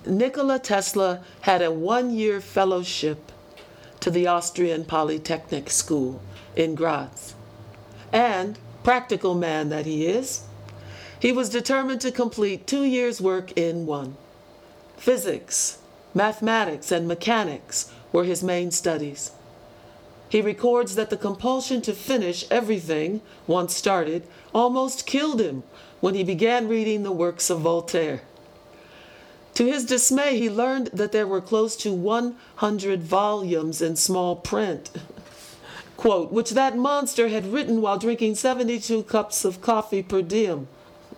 Nikola Tesla had a one-year fellowship to the Austrian Polytechnic School in Graz. And, practical man that he is, he was determined to complete 2 years' work in one. Physics, mathematics, and mechanics were his main studies. He records that the compulsion to finish everything, once started, almost killed him when he began reading the works of Voltaire. To his dismay, he learned that there were close to 100 volumes in small print, quote, which that monster had written while drinking 72 cups of coffee per diem.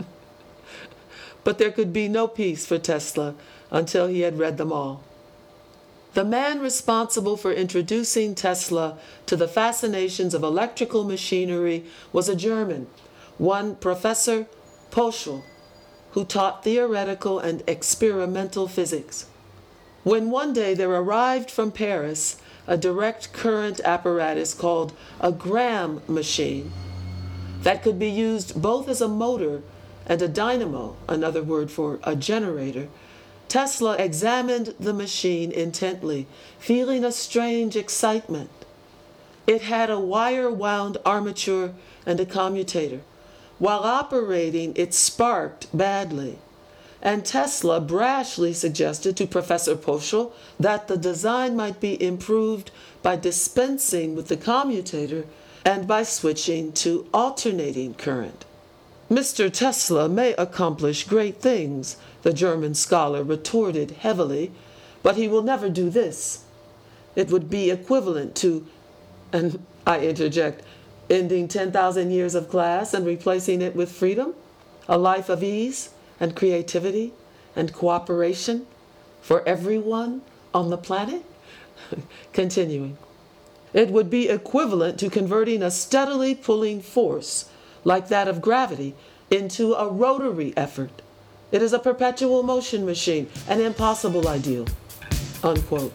But there could be no peace for Tesla until he had read them all. The man responsible for introducing Tesla to the fascinations of electrical machinery was a German, one Professor Poschl, who taught theoretical and experimental physics. When one day there arrived from Paris a direct current apparatus called a Gramme machine that could be used both as a motor and a dynamo, another word for a generator, Tesla examined the machine intently, feeling a strange excitement. It had a wire-wound armature and a commutator. While operating, it sparked badly, and Tesla brashly suggested to Professor Poschl that the design might be improved by dispensing with the commutator and by switching to alternating current. Mr. Tesla may accomplish great things, the German scholar retorted heavily, but he will never do this. It would be equivalent to, and I interject, ending 10,000 years of class and replacing it with freedom, a life of ease and creativity and cooperation for everyone on the planet? Continuing, it would be equivalent to converting a steadily pulling force like that of gravity into a rotary effort. It is a perpetual motion machine, an impossible ideal. Unquote.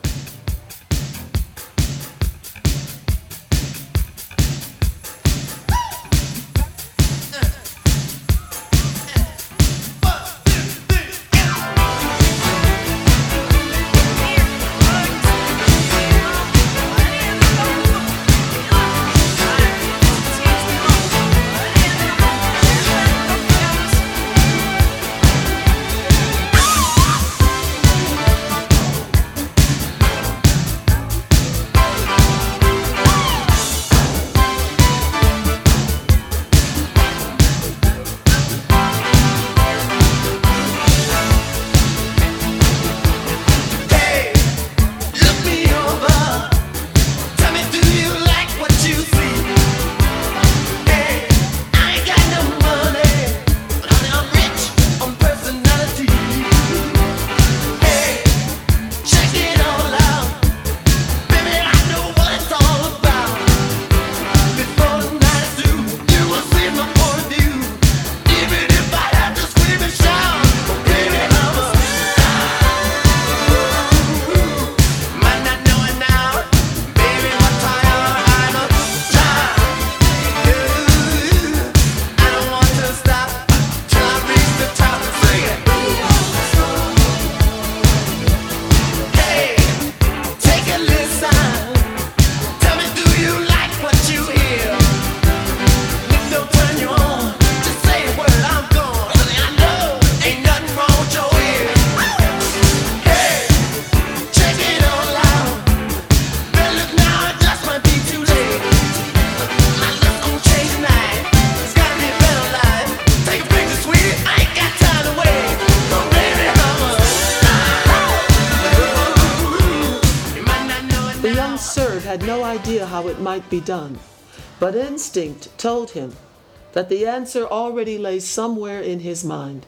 Had no idea how it might be done, but instinct told him that the answer already lay somewhere in his mind.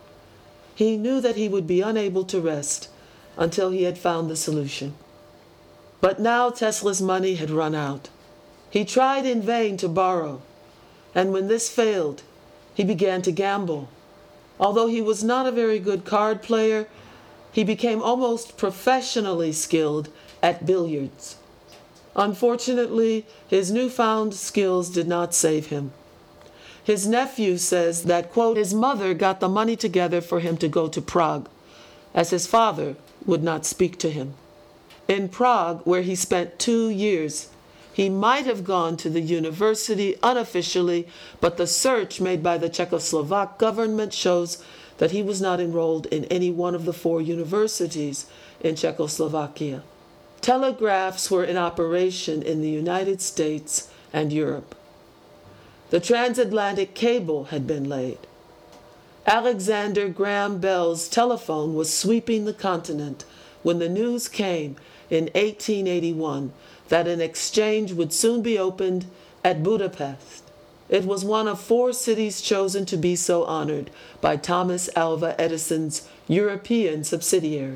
He knew that he would be unable to rest until he had found the solution. But now Tesla's money had run out. He tried in vain to borrow, and when this failed, he began to gamble. Although he was not a very good card player, he became almost professionally skilled at billiards. Unfortunately, his newfound skills did not save him. His nephew says that, quote, his mother got the money together for him to go to Prague, as his father would not speak to him. In Prague, where he spent 2 years, he might have gone to the university unofficially, but the search made by the Czechoslovak government shows that he was not enrolled in any one of the 4 universities in Czechoslovakia. Telegraphs were in operation in the United States and Europe. The transatlantic cable had been laid. Alexander Graham Bell's telephone was sweeping the continent when the news came in 1881 that an exchange would soon be opened at Budapest. It was one of 4 cities chosen to be so honored by Thomas Alva Edison's European subsidiary.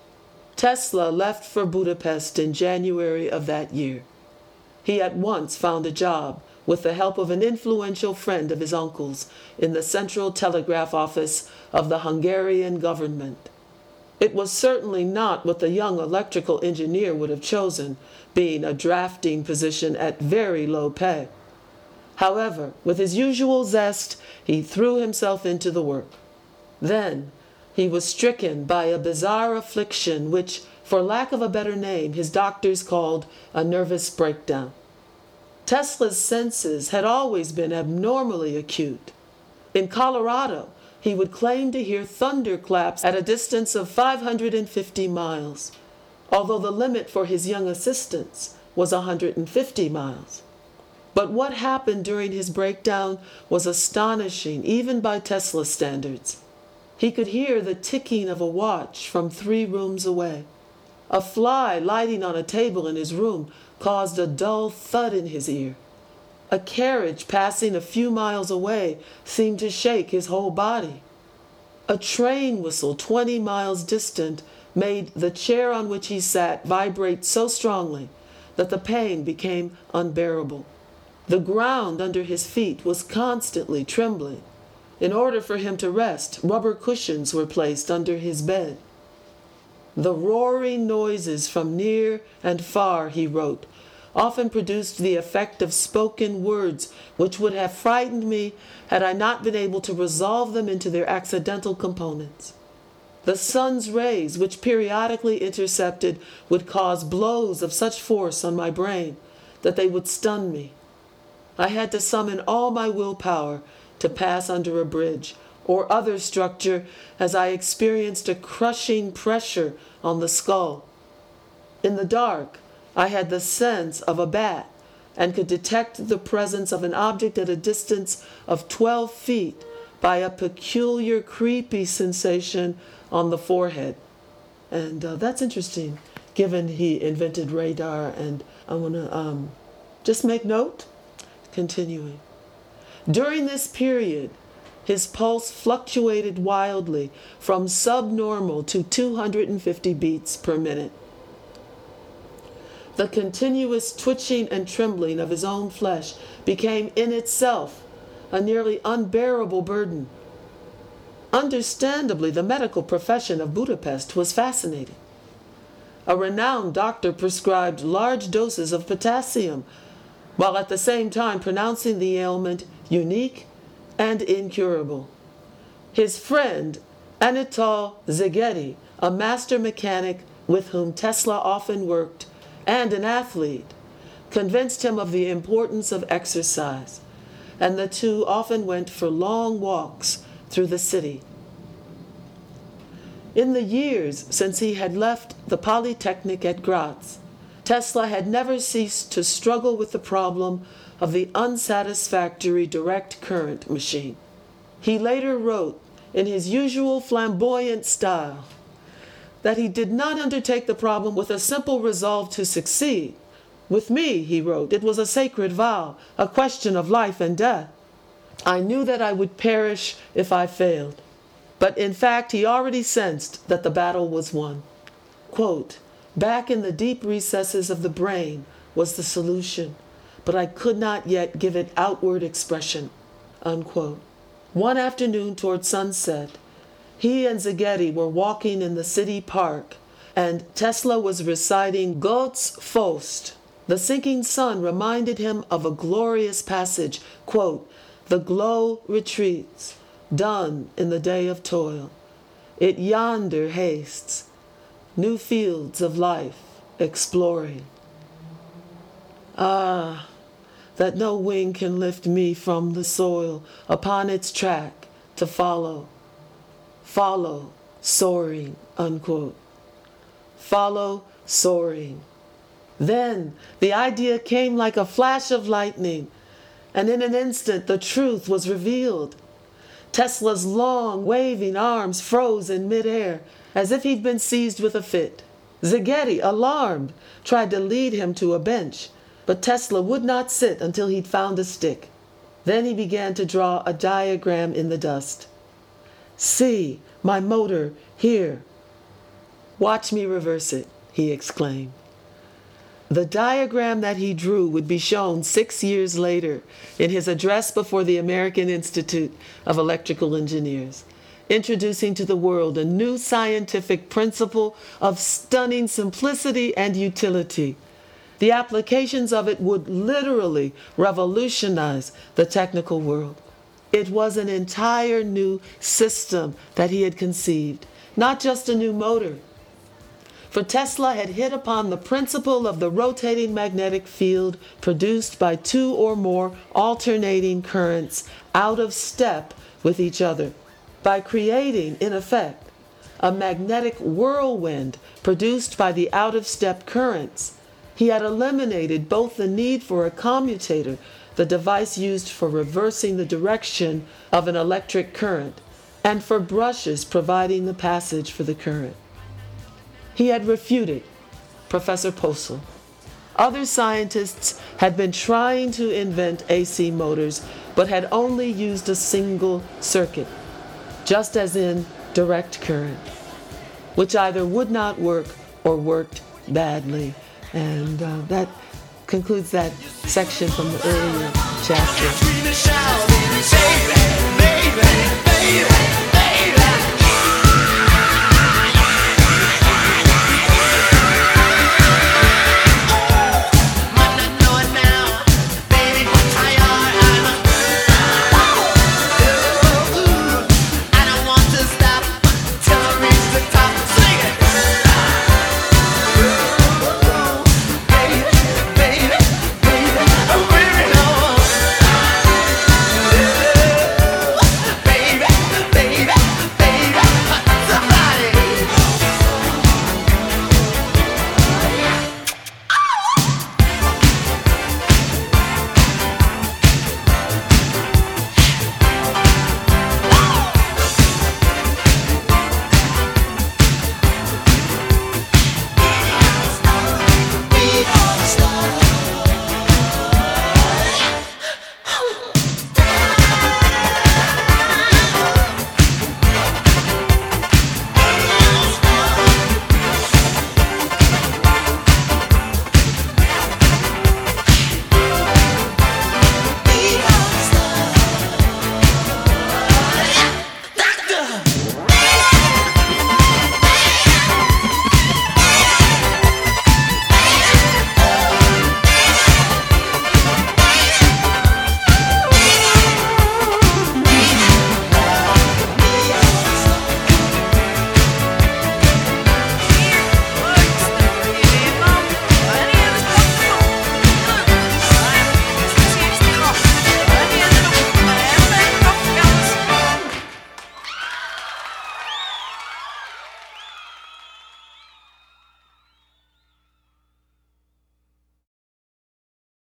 Tesla left for Budapest in January of that year. He at once found a job with the help of an influential friend of his uncle's in the Central Telegraph Office of the Hungarian government. It was certainly not what the young electrical engineer would have chosen, being a drafting position at very low pay. However, with his usual zest, he threw himself into the work. Then he was stricken by a bizarre affliction which, for lack of a better name, his doctors called a nervous breakdown. Tesla's senses had always been abnormally acute. In Colorado, he would claim to hear thunderclaps at a distance of 550 miles, although the limit for his young assistants was 150 miles. But what happened during his breakdown was astonishing, even by Tesla standards. He could hear the ticking of a watch from 3 rooms away. A fly lighting on a table in his room caused a dull thud in his ear. A carriage passing a few miles away seemed to shake his whole body. A train whistle 20 miles distant made the chair on which he sat vibrate so strongly that the pain became unbearable. The ground under his feet was constantly trembling. In order for him to rest, rubber cushions were placed under his bed. The roaring noises from near and far, he wrote, often produced the effect of spoken words which would have frightened me had I not been able to resolve them into their accidental components. The sun's rays, which periodically intercepted, would cause blows of such force on my brain that they would stun me. I had to summon all my willpower to pass under a bridge or other structure as I experienced a crushing pressure on the skull. In the dark, I had the sense of a bat and could detect the presence of an object at a distance of 12 feet by a peculiar creepy sensation on the forehead. And that's interesting, given he invented radar. And I want to just make note, continuing. During this period, his pulse fluctuated wildly from subnormal to 250 beats per minute. The continuous twitching and trembling of his own flesh became in itself a nearly unbearable burden. Understandably, the medical profession of Budapest was fascinating. A renowned doctor prescribed large doses of potassium, while at the same time pronouncing the ailment unique and incurable. His friend, Anatol Szigeti, a master mechanic with whom Tesla often worked, and an athlete, convinced him of the importance of exercise, and the two often went for long walks through the city. In the years since he had left the Polytechnic at Graz, Tesla had never ceased to struggle with the problem of the unsatisfactory direct current machine. He later wrote, in his usual flamboyant style, that he did not undertake the problem with a simple resolve to succeed. With me, he wrote, it was a sacred vow, a question of life and death. I knew that I would perish if I failed. But in fact, he already sensed that the battle was won. Quote, back in the deep recesses of the brain was the solution, but I could not yet give it outward expression. Unquote. One afternoon toward sunset, he and Szigeti were walking in the city park, and Tesla was reciting Gott's Faust. The sinking sun reminded him of a glorious passage, quote, the glow retreats, done in the day of toil. It yonder hastes, new fields of life exploring. Ah, that no wing can lift me from the soil upon its track to follow, soaring, unquote. Follow, soaring. Then the idea came like a flash of lightning, and in an instant the truth was revealed. Tesla's long, waving arms froze in midair, as if he'd been seized with a fit. Szigeti, alarmed, tried to lead him to a bench, but Tesla would not sit until he'd found a stick. Then he began to draw a diagram in the dust. "See, my motor, here. Watch me reverse it," he exclaimed. The diagram that he drew would be shown 6 years later in his address before the American Institute of Electrical Engineers, introducing to the world a new scientific principle of stunning simplicity and utility. The applications of it would literally revolutionize the technical world. It was an entire new system that he had conceived, not just a new motor. For Tesla had hit upon the principle of the rotating magnetic field produced by two or more alternating currents out of step with each other, by creating, in effect, a magnetic whirlwind produced by the out-of-step currents. He had eliminated both the need for a commutator, the device used for reversing the direction of an electric current, and for brushes providing the passage for the current. He had refuted Professor Posel. Other scientists had been trying to invent AC motors, but had only used a single circuit, just as in direct current, which either would not work or worked badly. And that concludes that section from the earlier chapter.